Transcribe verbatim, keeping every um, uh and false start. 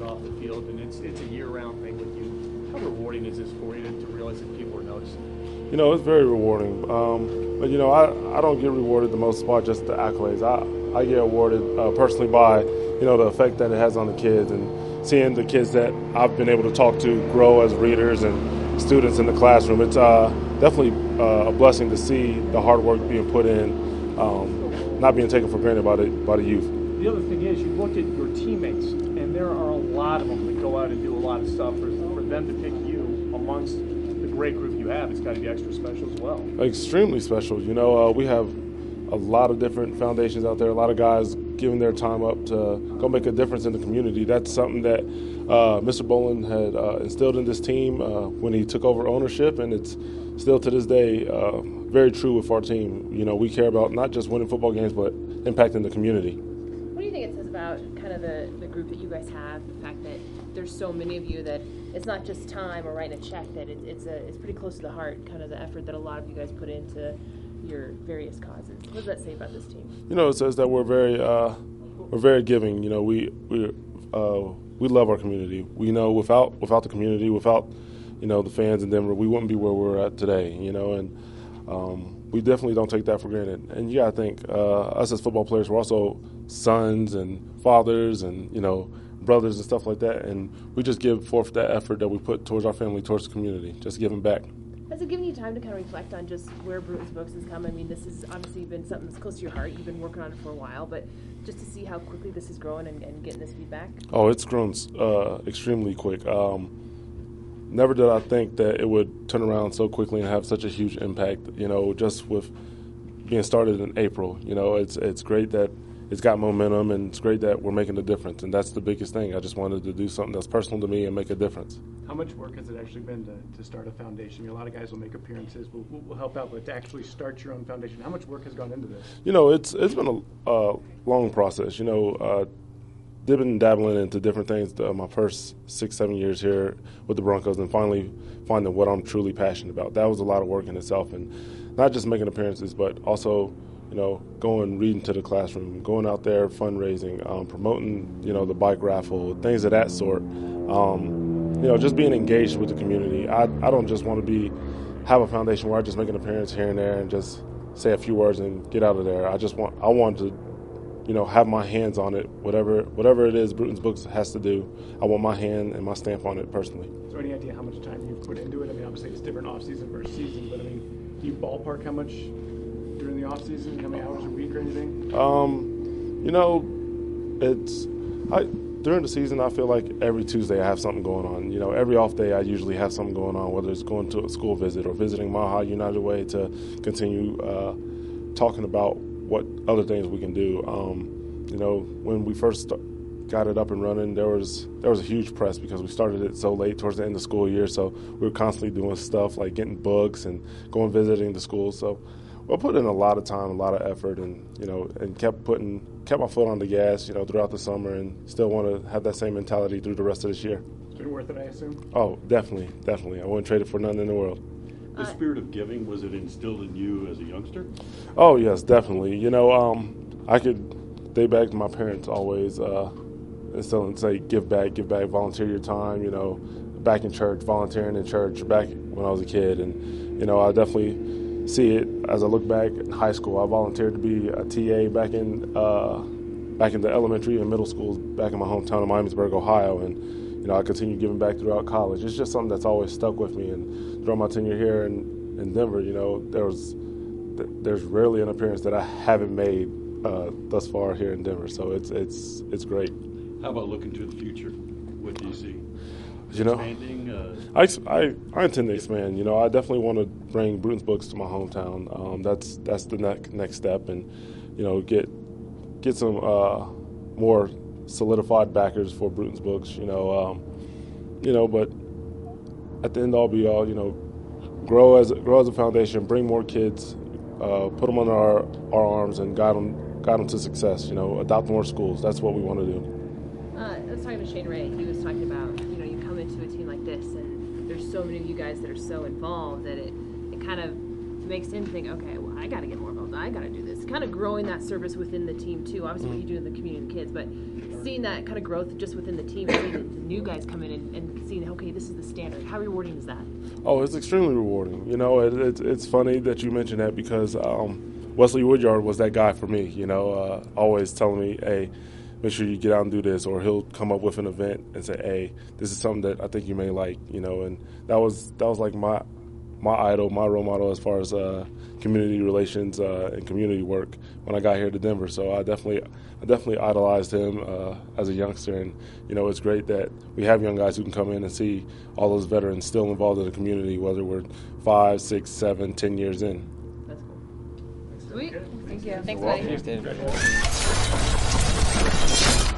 off the field, and it's it's a year-round thing with you. How rewarding is this for you to, to realize that people are noticing? You know, it's very rewarding. Um, but, you know, I, I don't get rewarded the most by just the accolades. I, I get awarded uh, personally by, you know, the effect that it has on the kids and seeing the kids that I've been able to talk to grow as readers and students in the classroom. It's uh, definitely uh, a blessing to see the hard work being put in, um, not being taken for granted by the, by the youth. The other thing is, you look at your teammates, and there are a lot of them that go out and do a lot of stuff. For, for them to pick you amongst the great group you have, it's got to be extra special as well. Extremely special. You know, uh, we have a lot of different foundations out there, a lot of guys giving their time up to go make a difference in the community. That's something that uh, Mister Bolin had uh, instilled in this team uh, when he took over ownership, and it's still to this day uh, very true with our team. You know, we care about not just winning football games, but impacting the community. What do you think it says about kind of the, the group that you guys have, the fact that there's so many of you that it's not just time or writing a check, that it, it's a, it's pretty close to the heart, kind of the effort that a lot of you guys put into your various causes? What does that say about this team? You know, it says that we're very uh, we're very giving. You know, we we uh, we love our community. We know without without the community, without you know the fans in Denver, we wouldn't be where we're at today. You know, and um, we definitely don't take that for granted. And you got to think, uh, us as football players, we're also sons and fathers and you know brothers and stuff like that. And we just give forth that effort that we put towards our family, towards the community, just giving back. Has it given you time to kind of reflect on just where Bruton's Books has come? I mean, this has obviously been something that's close to your heart. You've been working on it for a while, but just to see how quickly this is growing and, and getting this feedback? Oh, it's grown uh, extremely quick. Um, never did I think that it would turn around so quickly and have such a huge impact, you know, just with being started in April. You know, it's it's great that it's got momentum, and it's great that we're making a difference, and that's the biggest thing. I just wanted to do something that's personal to me and make a difference. How much work has it actually been to, to start a foundation? I mean, a lot of guys will make appearances, will will help out, but to actually start your own foundation, how much work has gone into this? You know, it's it's been a uh, long process. You know, uh, dipping and dabbling into different things uh, my first six, seven years here with the Broncos, and finally finding what I'm truly passionate about. That was a lot of work in itself, and not just making appearances, but also, you know, going, reading to the classroom, going out there, fundraising, um, promoting, you know, the bike raffle, things of that sort. Um, you know, just being engaged with the community. I, I don't just want to be have a foundation where I just make an appearance here and there and just say a few words and get out of there. I just want I want to, you know, have my hands on it. Whatever whatever it is Bruton's Books has to do, I want my hand and my stamp on it personally. Is there any idea how much time you've put into it? I mean, obviously it's different off season versus season, but I mean, do you ballpark how much during the off season? How many hours a week or anything? Um, you know, it's I during the season I feel like every Tuesday I have something going on. You know, every off day I usually have something going on, whether it's going to a school visit or visiting Mile High United Way to continue uh, talking about what other things we can do. Um, you know, when we first st- got it up and running, there was there was a huge press because we started it so late towards the end of the school year. So we were constantly doing stuff like getting books and going visiting the schools. So we put in a lot of time, a lot of effort, and you know, and kept putting kept my foot on the gas, you know, throughout the summer, and still want to have that same mentality through the rest of this year. It's been worth it, I assume. Oh, definitely, definitely. I wouldn't trade it for nothing in the world. The spirit of giving, was it instilled in you as a youngster? Oh yes, definitely. You know, um, I could date back to my parents always uh, instilling, say, give back, give back, volunteer your time. You know, back in church, volunteering in church, back when I was a kid, and you know, I definitely see it as I look back in high school. I volunteered to be a T A back in uh, back in the elementary and middle schools back in my hometown of Miamisburg, Ohio, and you know, I continue giving back throughout college. It's just something that's always stuck with me, and throughout my tenure here in, in Denver, you know, there was there's rarely an appearance that I haven't made uh, thus far here in Denver. So it's it's it's great. How about looking to the future? What do you see? You know, Expanding, uh, I, I, I intend to expand. You know, I definitely want to bring Bruton's Books to my hometown. Um, that's that's the next next step, and you know, get get some uh, more solidified backers for Bruton's Books. You know, um, you know, but at the end all be all, you know, grow as grow as a foundation, bring more kids, uh, put them under our, our arms, and guide them guide them to success. You know, adopt more schools. That's what we want to do. Uh, I was talking to Shane Ray. He was talking about, you know, you come into a team like this, and there's so many of you guys that are so involved that it, it kind of makes him think, okay, well, I got to get more involved. I got to do this. kind of growing that service within the team too. Obviously, what you do in the community and the kids, but seeing that kind of growth just within the team, seeing the new guys come in and, and seeing, okay, this is the standard. How rewarding is that? Oh, it's extremely rewarding. You know, it, it, it's funny that you mentioned that because um, Wesley Woodyard was that guy for me. You know, uh, always telling me, hey, make sure you get out and do this, or he'll come up with an event and say, hey, this is something that I think you may like. You know, and that was that was like my my idol, my role model as far as uh, community relations uh, and community work when I got here to Denver. So I definitely, I definitely idolized him uh, as a youngster, and you know it's great that we have young guys who can come in and see all those veterans still involved in the community, whether we're five, six, seven, ten years in. That's cool. Sweet. Thank you. Thanks, You're buddy. welcome.